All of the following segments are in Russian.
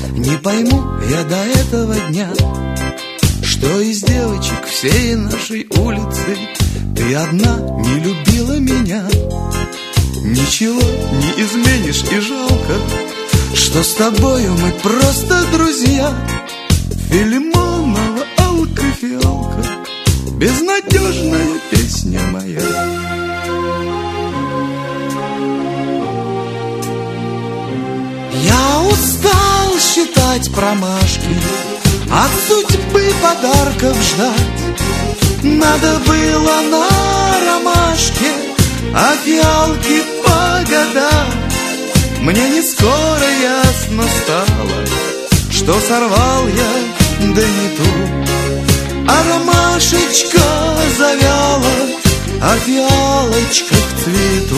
Не пойму я до этого дня, что из девочек всей нашей улицы ты одна не любила меня. Ничего не изменишь и жалко, что с тобою мы просто друзья. Филимонова, алка, фиалка, безнадежная песня моя. Я устал считать промашки, от судьбы подарков ждать. Надо было на ромашке, а фиалки погадать. Мне не скоро ясно стало, что сорвал я, да не ту. А ромашечка завяла, а фиалочка в цвету.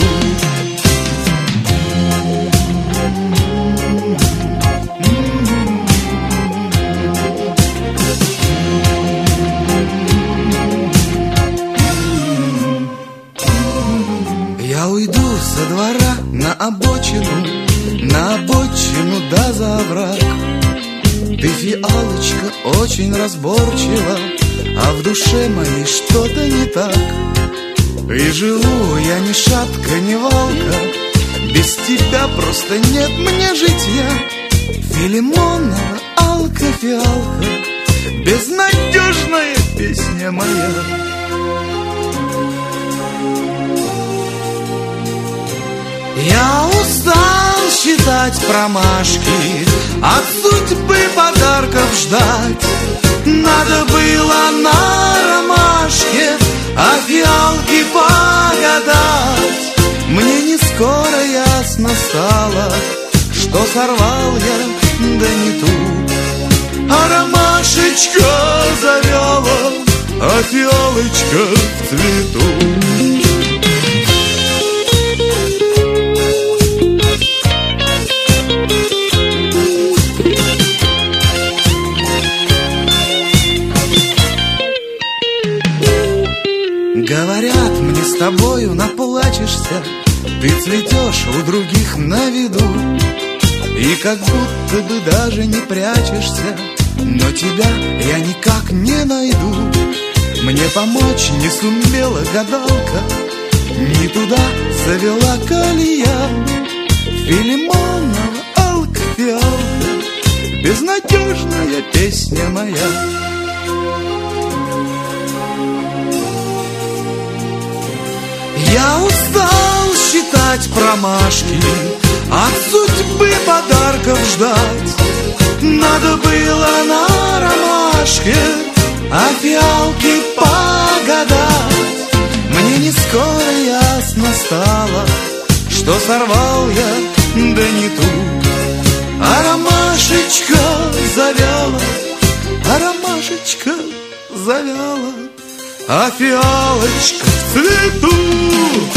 Я уйду со двора на обочину да за овраг. Ты, фиалочка, очень разборчива, а в душе моей что-то не так. И живу я ни шатка, ни валка, без тебя просто нет мне житья. Филимонова, алка, фиалка, безнадежная песня моя. Я устал считать промашки, от судьбы подарков ждать. Надо было на ромашке, а фиалки погадать. Мне не скоро ясно стало, что сорвал я, да не ту. А ромашечка завяла, а фиалочка в цвету. Говорят, мне с тобою наплачешься, ты цветешь у других на виду, и как будто бы даже не прячешься, но тебя я никак не найду. Мне помочь не сумела гадалка, не туда завела колея. Филимонова, алка, фиалка, безнадежная песня моя. Я устал считать промашки, от судьбы подарков ждать. Надо было на ромашке, а фиалки погадать. Мне не скоро ясно стало, что сорвал я, да не ту. А ромашечка завяла, а ромашечка завяла, а фиалочка в цвету.